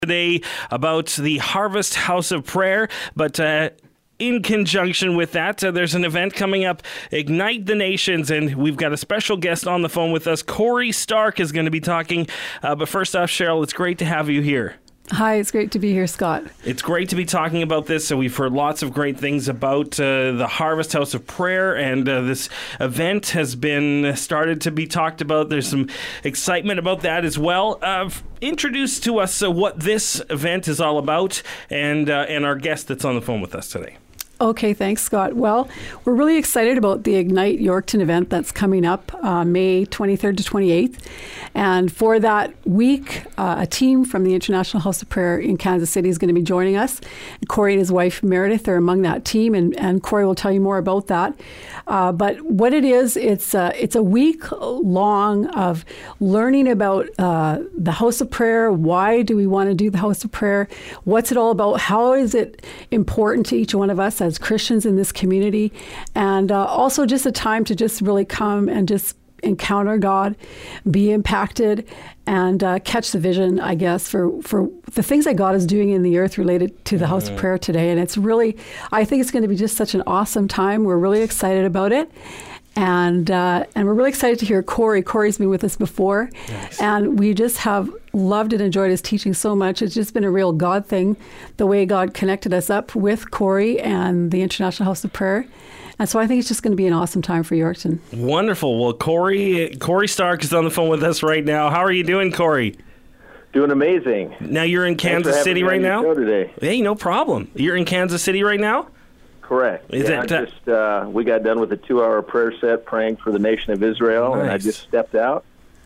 Today about the Harvest House of Prayer, but in conjunction with that, there's an event coming up, Ignite the Nations, and we've got a special guest on the phone with us. Corey Stark is going to be talking. But first off, Cheryl, it's great to have you here. Hi, it's great to be here, Scott. It's great to be talking about this. So we've heard lots of great things about the Harvest House of Prayer, and this event has been started to be talked about. There's some excitement about that as well. Introduce to us what this event is all about, and our guest that's on the phone with us today. Okay, thanks, Scott. Well, we're really excited about the Ignite Yorkton event that's coming up May 23rd to 28th. And for that week, a team from the International House of Prayer in Kansas City is going to be joining us. Corey and his wife, Meredith, are among that team, and Corey will tell you more about that. But what it is, it's a week long of learning about the House of Prayer. Why do we want to do the House of Prayer? What's it all about? How is it important to each one of us as Christians in this community? And also just a time to just really come and just encounter God, be impacted, and catch the vision, I guess, for the things that God is doing in the earth related to the House of Prayer today. And it's really, I think it's going to be just such an awesome time. We're really excited about it. And we're really excited to hear Corey. Corey's been with us before. Nice. And we just have loved and enjoyed his teaching so much. It's just been a real God thing, the way God connected us up with Corey and the International House of Prayer. And so I think it's just going to be an awesome time for Yorkton. Wonderful. Well, Corey Stark is on the phone with us right now. How are you doing, Corey? Doing amazing. Now you're in Kansas City right now? Today. Hey, no problem. You're in Kansas City right now? Correct. We got done with a 2-hour prayer set praying for the nation of Israel, nice. And I just stepped out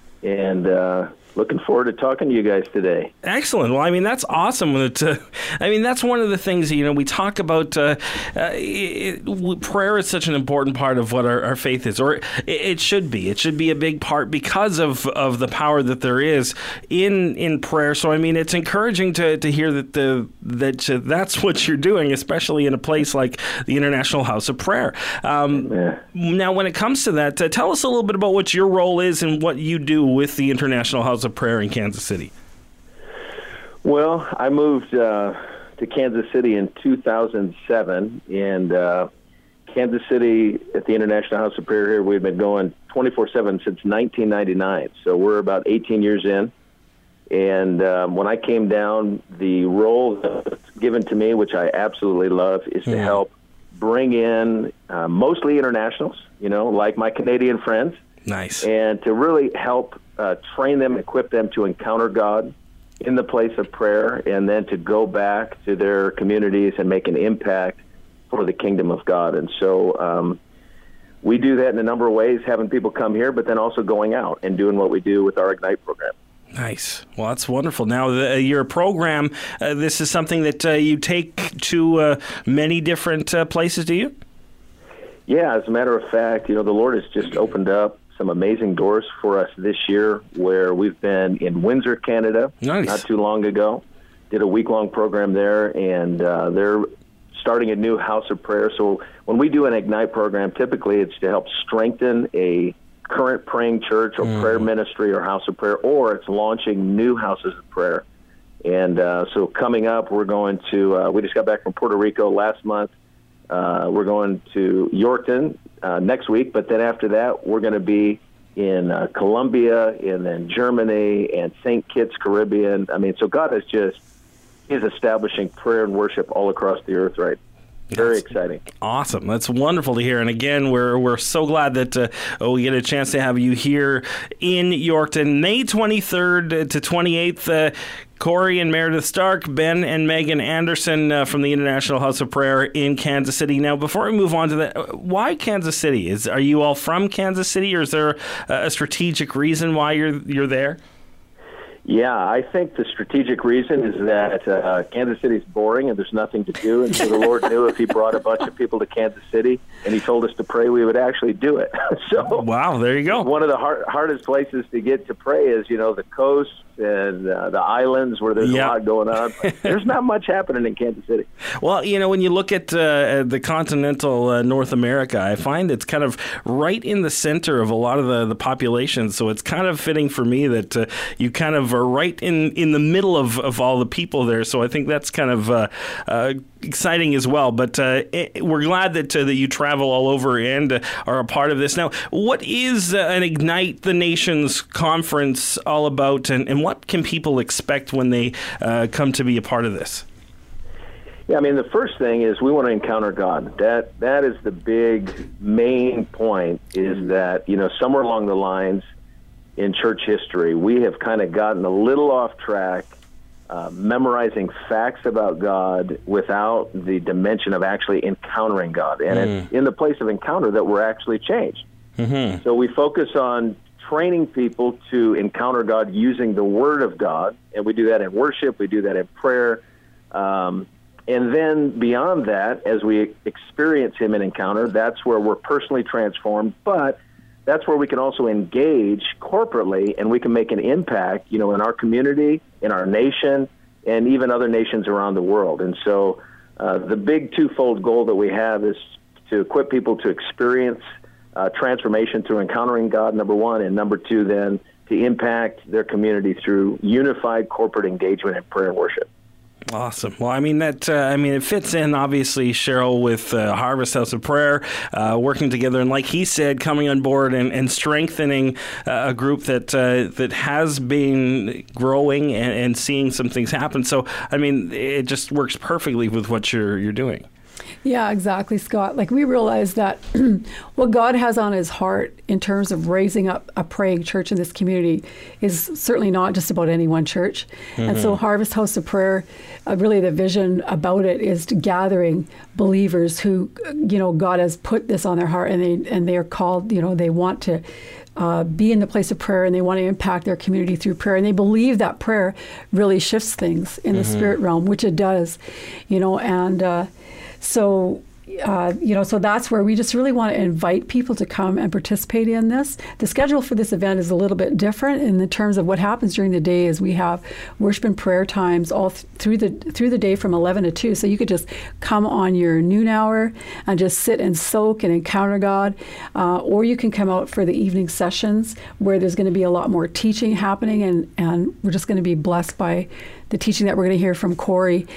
and looking forward to talking to you guys today. Excellent. Well, I mean, that's awesome. That's one of the things, we talk about. Prayer is such an important part of what our faith is, or it should be. It should be a big part because of the power that there is in prayer. So, I mean, it's encouraging to hear that that's what you're doing, especially in a place like the International House of Prayer. Now, when it comes to that, tell us a little bit about what your role is and what you do with the International House of Prayer in Kansas City. Well, I moved to Kansas City in 2007, and Kansas City at the International House of Prayer here, we've been going 24/7 since 1999, so we're about 18 years in. And when I came down, the role that's given to me, which I absolutely love, is to help bring in mostly internationals, like my Canadian friends. Nice. And to really help train them, equip them to encounter God in the place of prayer, and then to go back to their communities and make an impact for the kingdom of God. And so we do that in a number of ways, having people come here, but then also going out and doing what we do with our Ignite program. Nice. Well, that's wonderful. Now, your program, this is something that you take to many different places, do you? Yeah, as a matter of fact, the Lord has just opened up some amazing doors for us this year, where we've been in Windsor, Canada, nice. Not too long ago. Did a week-long program there, and they're starting a new House of Prayer. So when we do an Ignite program, typically it's to help strengthen a current praying church or prayer ministry or House of Prayer, or it's launching new houses of prayer. And so coming up, we're going to, we just got back from Puerto Rico last month. We're going to Yorkton next week, but then after that, we're going to be in Colombia and then Germany and St. Kitts, Caribbean. I mean, so God is establishing prayer and worship all across the earth, right? Very exciting. Awesome. That's wonderful to hear. And again, we're so glad that we get a chance to have you here in Yorkton. May 23rd to 28th, Corey and Meredith Stark, Ben and Megan Anderson from the International House of Prayer in Kansas City. Now, before we move on to that, why Kansas City? Are you all from Kansas City, or is there a strategic reason why you're there? Yeah, I think the strategic reason is that Kansas City's boring and there's nothing to do, and so the Lord knew if He brought a bunch of people to Kansas City and He told us to pray, we would actually do it. So, wow, there you go. One of the hardest places to get to pray is, the coast, and the islands where there's a lot going on. But there's not much happening in Kansas City. Well, when you look at the continental North America, I find it's kind of right in the center of a lot of the population. So it's kind of fitting for me that you kind of are right in the middle of all the people there. So I think that's kind of exciting as well. But we're glad that you travel all over and are a part of this. Now, what is an Ignite the Nations conference all about, and what can people expect when they come to be a part of this? Yeah, I mean, the first thing is we want to encounter God. That is the big main point, is that, somewhere along the lines in church history, we have kind of gotten a little off track, memorizing facts about God without the dimension of actually encountering God. And it's in the place of encounter that we're actually changed. Mm-hmm. So we focus on training people to encounter God using the Word of God, and we do that in worship, we do that in prayer. And then beyond that, as we experience Him in encounter, that's where we're personally transformed, but that's where we can also engage corporately, and we can make an impact, in our community, in our nation, and even other nations around the world. And so the big twofold goal that we have is to equip people to experience transformation through encountering God, number one, and number two, then to impact their community through unified corporate engagement in prayer and worship. Awesome. Well, it fits in, obviously, Cheryl, with Harvest House of Prayer, working together, and like he said, coming on board and strengthening a group that has been growing and seeing some things happen. So, it just works perfectly with what you're doing. Yeah, exactly, Scott. We realize that what God has on His heart in terms of raising up a praying church in this community is certainly not just about any one church. Mm-hmm. And so Harvest House of Prayer, really the vision about it is to gathering believers who, God has put this on their heart, and they are called, they want to be in the place of prayer, and they want to impact their community through prayer. And they believe that prayer really shifts things in the spirit realm, which it does, So that's where we just really want to invite people to come and participate in this. The schedule for this event is a little bit different in the terms of what happens during the day. Is we have worship and prayer times all through the day from 11 to 2. So you could just come on your noon hour and just sit and soak and encounter God, or you can come out for the evening sessions where there's going to be a lot more teaching happening, and we're just going to be blessed by the teaching that we're going to hear from Corey.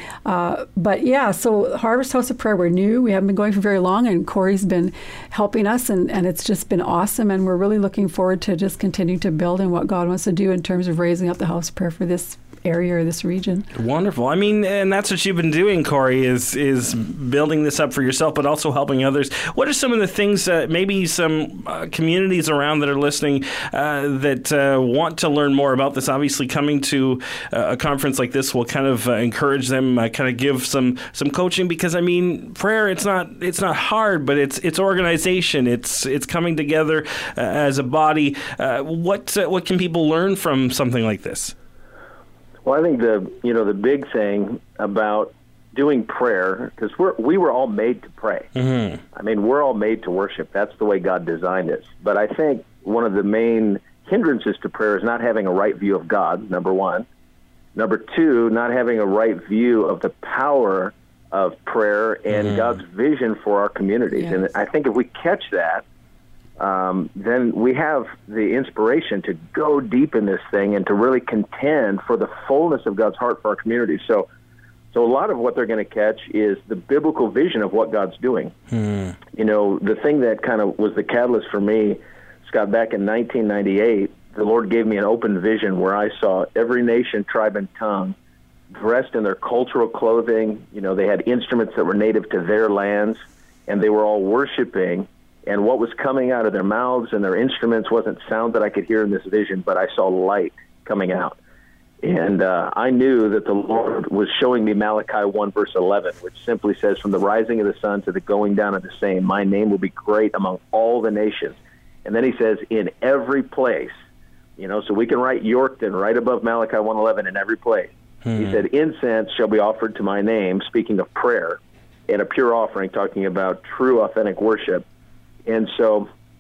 So Harvest House of Prayer, we're new. We haven't been going for very long, and Corey's been helping us, and it's just been awesome. And we're really looking forward to just continuing to build in what God wants to do in terms of raising up the House of Prayer for this area or this region. Wonderful. And that's what you've been doing, Corey, is building this up for yourself, but also helping others. What are some of the things, maybe some communities around that are listening that want to learn more about this? Obviously, coming to a conference like this will kind of encourage them, kind of give some coaching, because prayer, it's not hard, but it's organization. It's coming together as a body. What can people learn from something like this? Well, I think the big thing about doing prayer, because we were all made to pray. Mm-hmm. We're all made to worship. That's the way God designed us. But I think one of the main hindrances to prayer is not having a right view of God, number one. Number two, not having a right view of the power of prayer and God's vision for our communities. Yes. And I think if we catch that, then we have the inspiration to go deep in this thing and to really contend for the fullness of God's heart for our community. So a lot of what they're going to catch is the biblical vision of what God's doing. The thing that kind of was the catalyst for me, Scott, back in 1998, the Lord gave me an open vision where I saw every nation, tribe, and tongue dressed in their cultural clothing. They had instruments that were native to their lands, and they were all worshiping. And what was coming out of their mouths and their instruments wasn't sound that I could hear in this vision, but I saw light coming out. And I knew that the Lord was showing me Malachi 1, verse 11, which simply says, from the rising of the sun to the going down of the same, my name will be great among all the nations. And then he says, in every place. So we can write Yorkton right above Malachi 1:11 in every place. He said, incense shall be offered to my name, speaking of prayer, and a pure offering, talking about true, authentic worship. And so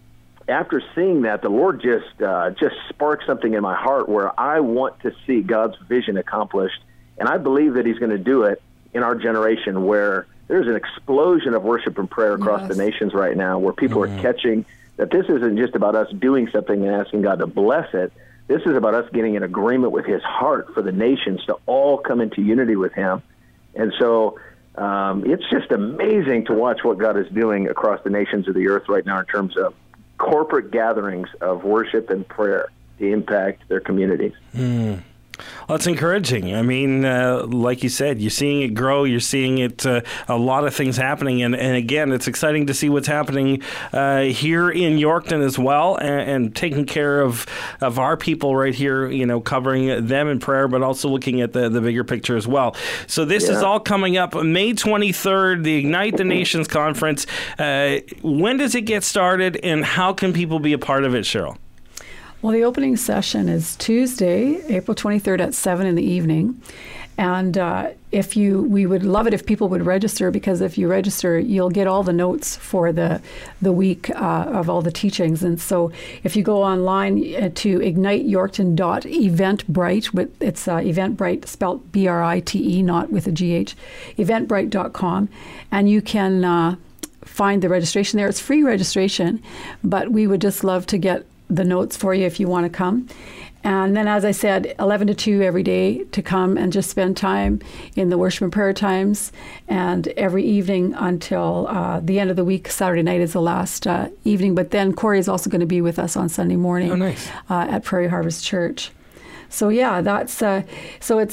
after seeing that, the Lord just sparked something in my heart where I want to see God's vision accomplished, and I believe that He's going to do it in our generation, where there's an explosion of worship and prayer across the nations right now, where people are catching that this isn't just about us doing something and asking God to bless it. This is about us getting in agreement with His heart for the nations to all come into unity with Him. And so it's just amazing to watch what God is doing across the nations of the earth right now in terms of corporate gatherings of worship and prayer to impact their communities. Well, it's encouraging. I mean, like you said, you're seeing it grow. You're seeing it, a lot of things happening. And again, it's exciting to see what's happening here in Yorkton as well, and taking care of our people right here, covering them in prayer, but also looking at the bigger picture as well. So this is all coming up May 23rd, the Ignite the Nations Conference. When does it get started, and how can people be a part of it, Cheryl? Well, the opening session is Tuesday, April 23rd at 7 in the evening. And we would love it if people would register, because if you register, you'll get all the notes for the week of all the teachings. And so if you go online to igniteyorkton.eventbrite, it's Eventbrite spelled B-R-I-T-E, not with a G-H, eventbrite.com, and you can find the registration there. It's free registration, but we would just love to get the notes for you if you want to come. And then, as I said, 11 to 2 every day to come and just spend time in the worship and prayer times, and every evening until the end of the week. Saturday night is the last evening, but then Corey is also going to be with us on Sunday morning. Oh, nice. At Prairie Harvest Church. So yeah, that's so it's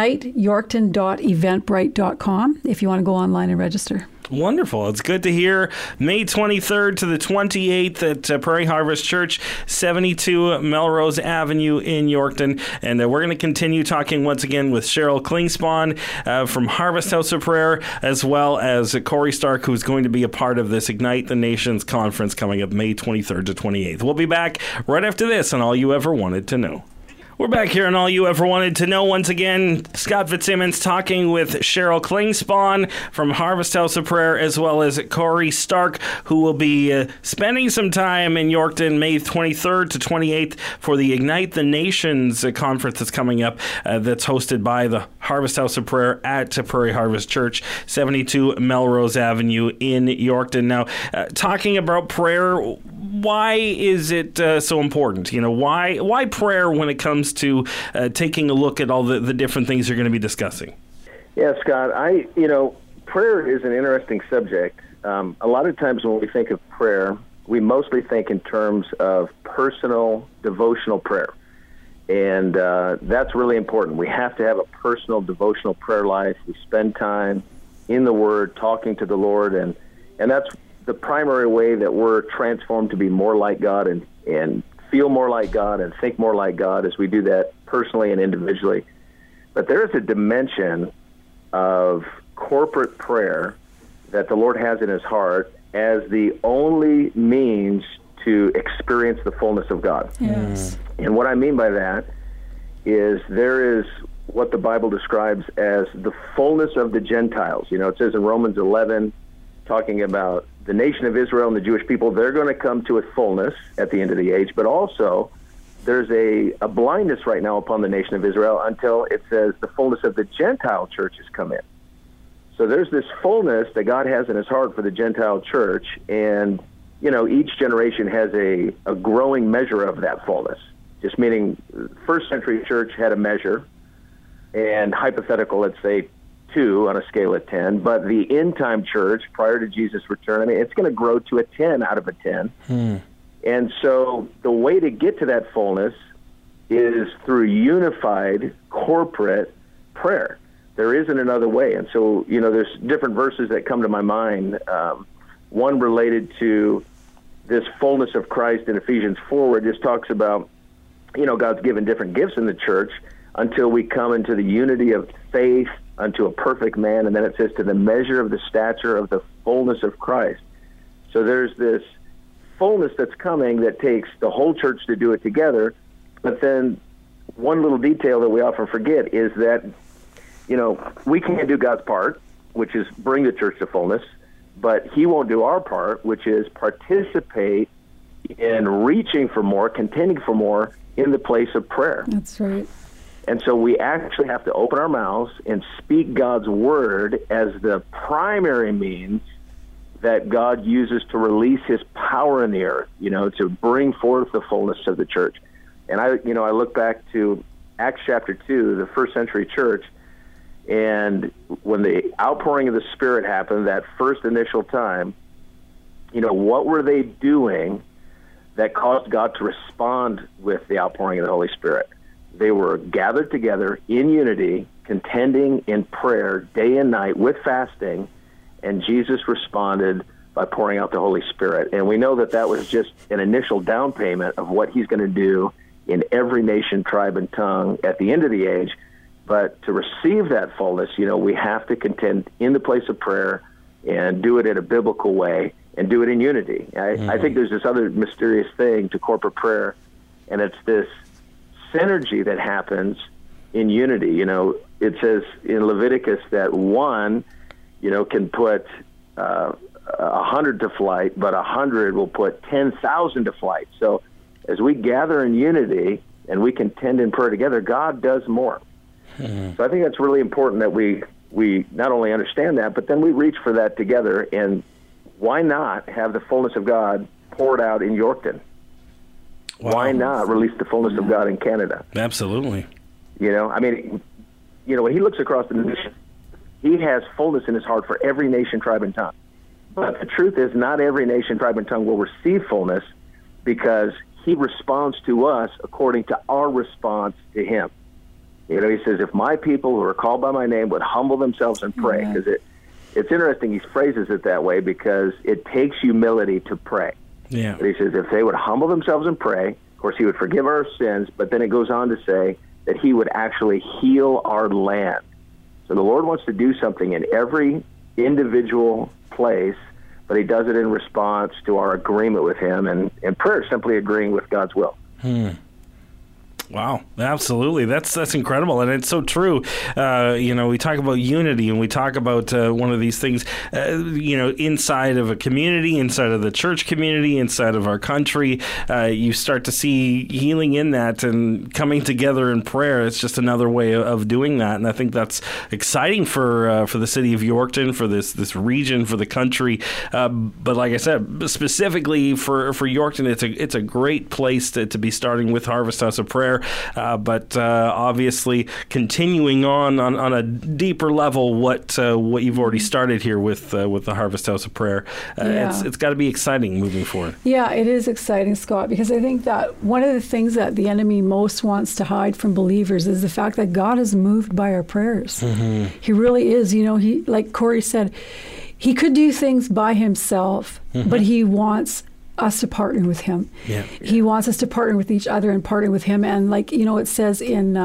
igniteyorkton.eventbrite.com if you want to go online and register. Wonderful. It's good to hear. May 23rd to the 28th at Prairie Harvest Church, 72 Melrose Avenue in Yorkton. And we're going to continue talking once again with Cheryl Klingspon from Harvest House of Prayer, as well as Corey Stark, who's going to be a part of this Ignite the Nations conference coming up May 23rd to 28th. We'll be back right after this on All You Ever Wanted to Know. We're back here on All You Ever Wanted to Know. Once again, Scott Fitzsimmons talking with Cheryl Klingspon from Harvest House of Prayer, as well as Corey Stark, who will be spending some time in Yorkton May 23rd to 28th for the Ignite the Nations conference that's coming up, that's hosted by the Harvest House of Prayer at Prairie Harvest Church, 72 Melrose Avenue in Yorkton. Now, talking about prayer, why is it so important? Why prayer when it comes to taking a look at all the different things you're going to be discussing? Yeah, Scott, prayer is an interesting subject. A lot of times when we think of prayer, we mostly think in terms of personal devotional prayer. And that's really important. We have to have a personal devotional prayer life. We spend time in the Word, talking to the Lord, and that's the primary way that we're transformed to be more like God and feel more like God and think more like God as we do that personally and individually. But there is a dimension of corporate prayer that the Lord has in His heart as the only means to experience the fullness of God. Yes. And what I mean by that is there is what the Bible describes as the fullness of the Gentiles. It says in Romans 11, talking about the nation of Israel and the Jewish people, they're going to come to a fullness at the end of the age, but also there's a blindness right now upon the nation of Israel until it says the fullness of the Gentile church has come in. So there's this fullness that God has in His heart for the Gentile church, and each generation has a growing measure of that fullness, just meaning first century church had a measure, and hypothetical, let's say 2 on a scale of 10, but the end-time church, prior to Jesus' return, it's going to grow to a 10 out of a 10. And so the way to get to that fullness is through unified corporate prayer. There isn't another way. And so, there's different verses that come to my mind. One related to this fullness of Christ in Ephesians 4, where it just talks about, God's given different gifts in the church until we come into the unity of faith unto a perfect man, and then it says to the measure of the stature of the fullness of Christ. So there's this fullness that's coming that takes the whole church to do it together, but then one little detail that we often forget is that, we can't do God's part, which is bring the church to fullness, but He won't do our part, which is participate in reaching for more, contending for more in the place of prayer. That's right. And so we actually have to open our mouths and speak God's word as the primary means that God uses to release his power in the earth, to bring forth the fullness of the church. And I look back to Acts chapter 2, the first century church, and when the outpouring of the Spirit happened, that first initial time, what were they doing that caused God to respond with the outpouring of the Holy Spirit? They were gathered together in unity, contending in prayer day and night with fasting, and Jesus responded by pouring out the Holy Spirit. And we know that that was just an initial down payment of what he's going to do in every nation, tribe, and tongue at the end of the age. But to receive that fullness, we have to contend in the place of prayer and do it in a biblical way and do it in unity. I think there's this other mysterious thing to corporate prayer, and it's this synergy that happens in unity. It says in Leviticus that one, can put 100 to flight, but 100 will put 10,000 to flight. So as we gather in unity and we contend in prayer together, God does more. So I think that's really important that we not only understand that, but then we reach for that together. And why not have the fullness of God poured out in Yorkton? Wow. Why not release the fullness of God in Canada? Absolutely. When he looks across the nation, he has fullness in his heart for every nation, tribe, and tongue. But the truth is, not every nation, tribe, and tongue will receive fullness because he responds to us according to our response to him. He says, if my people who are called by my name would humble themselves and pray, because it's interesting, he phrases it that way because it takes humility to pray. Yeah. But he says, if they would humble themselves and pray, of course, he would forgive our sins, but then it goes on to say that he would actually heal our land. So the Lord wants to do something in every individual place, but he does it in response to our agreement with him, and prayer is simply agreeing with God's will. Wow, absolutely. That's incredible. And it's so true. We talk about unity and we talk about one of these things, inside of a community, inside of the church community, inside of our country. You start to see healing in that and coming together in prayer. It's just another way of doing that. And I think that's exciting for the city of Yorkton, for this region, for the country. But like I said, specifically for Yorkton, it's a great place to be starting with Harvest House of Prayer. But obviously continuing on a deeper level what you've already started here with the Harvest House of Prayer. It's got to be exciting moving forward. Yeah, it is exciting, Scott, because I think that one of the things that the enemy most wants to hide from believers is the fact that God is moved by our prayers. Mm-hmm. He really is. He, like Corey said, he could do things by himself, but he wants us to partner with him. Yeah. He wants us to partner with each other and partner with him. And it says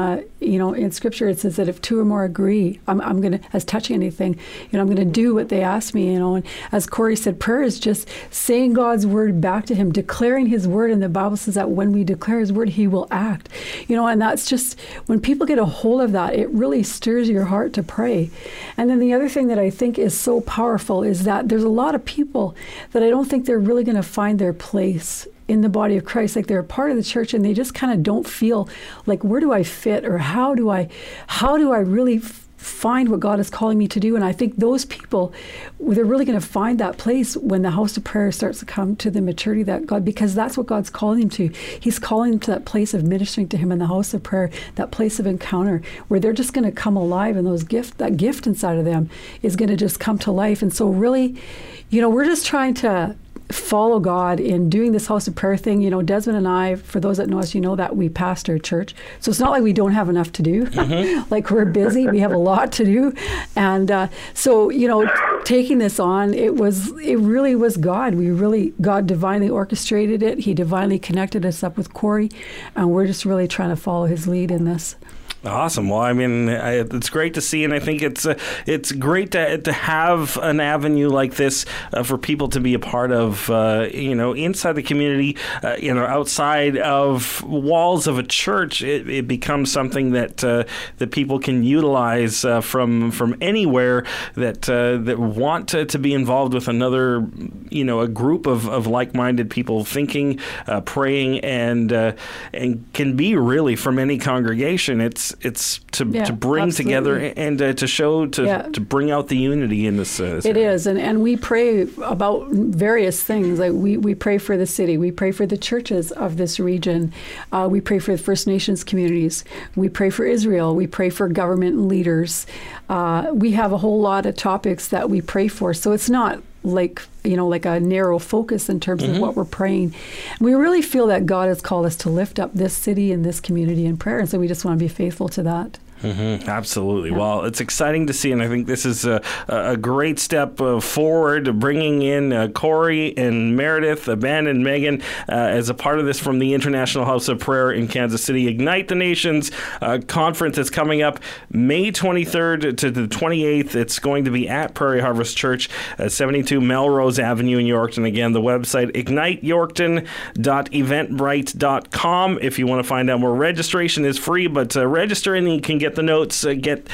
in Scripture, it says that if two or more agree, I'm going to, as touching anything, I'm going to do what they ask me, And as Corey said, prayer is just saying God's word back to him, declaring his word. And the Bible says that when we declare his word, he will act. And that's just, when people get a hold of that, it really stirs your heart to pray. And then the other thing that I think is so powerful is that there's a lot of people that I don't think they're really going to find their place in the body of Christ, like they're a part of the church and they just kind of don't feel like, where do I fit, or how do I really find what God is calling me to do? And I think those people, they're really going to find that place when the house of prayer starts to come to the maturity that God, because that's what God's calling them to. He's calling them to that place of ministering to him in the house of prayer, that place of encounter where they're just going to come alive, and that gift inside of them is going to just come to life. And so really, we're just trying to follow God in doing this house of prayer thing. Desmond and I, for those that know us, that we pastor a church. So it's not like we don't have enough to do. Like we're busy. We have a lot to do. And so, taking this on, it really was God. God divinely orchestrated it. He divinely connected us up with Corey. And we're just really trying to follow his lead in this. Awesome. Well, I mean, it's great to see, and I think it's great to have an avenue like this for people to be a part of, inside the community, outside of walls of a church. It becomes something that people can utilize from anywhere that want to be involved with another, a group of like-minded people thinking, praying, and can be really from any congregation. It's to bring absolutely. together and to show to bring out the unity in this. It is, and we pray about various things. Like we pray for the city, we pray for the churches of this region, we pray for the First Nations communities, we pray for Israel, we pray for government leaders. We have a whole lot of topics that we pray for. So it's not like a narrow focus in terms of what we're praying. We really feel that God has called us to lift up this city and this community in prayer, and so we just want to be faithful to that. Absolutely. Yeah. Well, it's exciting to see, and I think this is a great step forward, bringing in Corey and Meredith, Ben and Megan as a part of this from the International House of Prayer in Kansas City. Ignite the Nations conference is coming up May 23rd to the 28th. It's going to be at Prairie Harvest Church, 72 Melrose Avenue in Yorkton. Again, the website, igniteyorkton.eventbrite.com. If you want to find out more, registration is free, but register and you can get the notes, get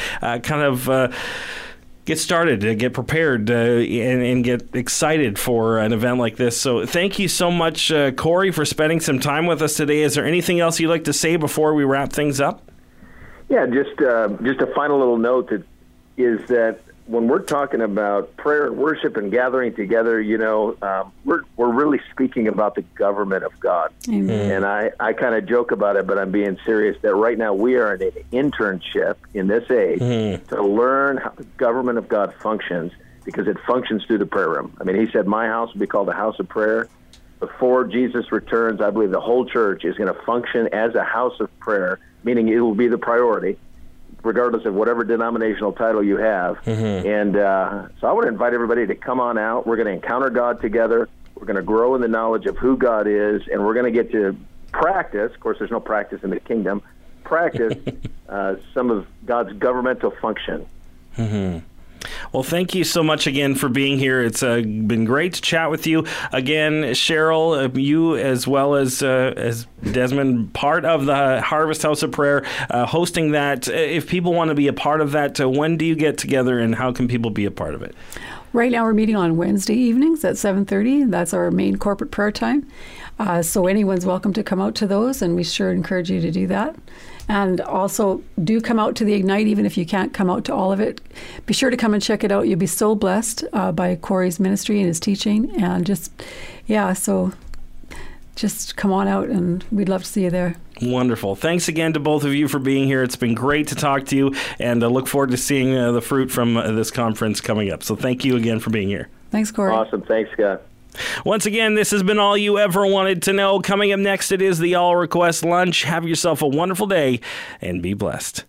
started, get prepared, and get excited for an event like this. So thank you so much, Corey, for spending some time with us today. Is there anything else you'd like to say before we wrap things up? Yeah, just a final little note is that when we're talking about prayer and worship and gathering together, we're really speaking about the government of God. Amen. And I kind of joke about it, but I'm being serious that right now we are in an internship in this age to learn how the government of God functions, because it functions through the prayer room. I mean, he said, my house will be called a house of prayer. Before Jesus returns, I believe the whole church is going to function as a house of prayer, meaning it will be the priority, regardless of whatever denominational title you have. And so I would invite everybody to come on out. We're going to encounter God together. We're going to grow in the knowledge of who God is, and we're going to get to practice. Of course, there's no practice in the kingdom. Practice some of God's governmental function. Well, thank you so much again for being here. It's been great to chat with you. Again, Cheryl, you as well as Desmond, part of the Harvest House of Prayer, hosting that. If people want to be a part of that, when do you get together and how can people be a part of it? Right now we're meeting on Wednesday evenings at 7:30. That's our main corporate prayer time. So anyone's welcome to come out to those, and we sure encourage you to do that. And also, do come out to the Ignite, even if you can't come out to all of it. Be sure to come and check it out. You'll be so blessed by Corey's ministry and his teaching. And just come on out, and we'd love to see you there. Wonderful. Thanks again to both of you for being here. It's been great to talk to you, and I look forward to seeing the fruit from this conference coming up. So thank you again for being here. Thanks, Corey. Awesome. Thanks, Scott. Once again, this has been All You Ever Wanted to Know. Coming up next, it is the All Request Lunch. Have yourself a wonderful day and be blessed.